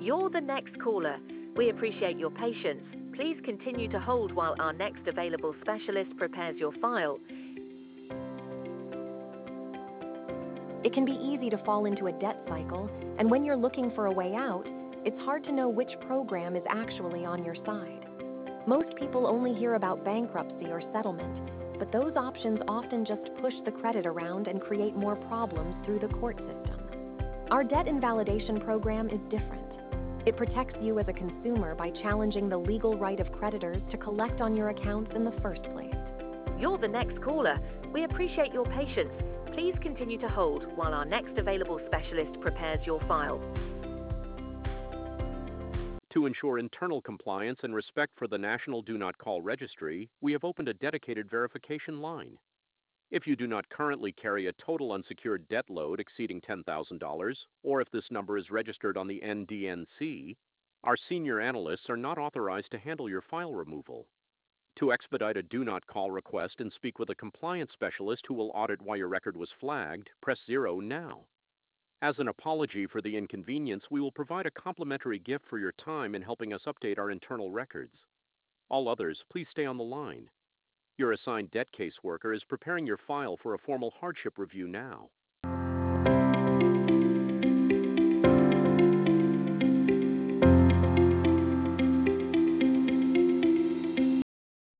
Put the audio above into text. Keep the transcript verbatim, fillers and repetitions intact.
You're the next caller. We appreciate your patience. Please continue to hold while our next available specialist prepares your file. It can be easy to fall into a debt cycle, and when you're looking for a way out, it's hard to know which program is actually on your side. Most people only hear about bankruptcy or settlement, but those options often just push the credit around and create more problems through the court system. Our debt invalidation program is different. It protects you as a consumer by challenging the legal right of creditors to collect on your accounts in the first place. You're the next caller. We appreciate your patience. Please continue to hold while our next available specialist prepares your file. To ensure internal compliance and respect for the National Do Not Call Registry, we have opened a dedicated verification line. If you do not currently carry a total unsecured debt load exceeding ten thousand dollars, or if this number is registered on the N D N C, our senior analysts are not authorized to handle your file removal. To expedite a do not call request and speak with a compliance specialist who will audit why your record was flagged, press zero now. As an apology for the inconvenience, we will provide a complimentary gift for your time in helping us update our internal records. All others, please stay on the line. Your assigned debt caseworker is preparing your file for a formal hardship review now.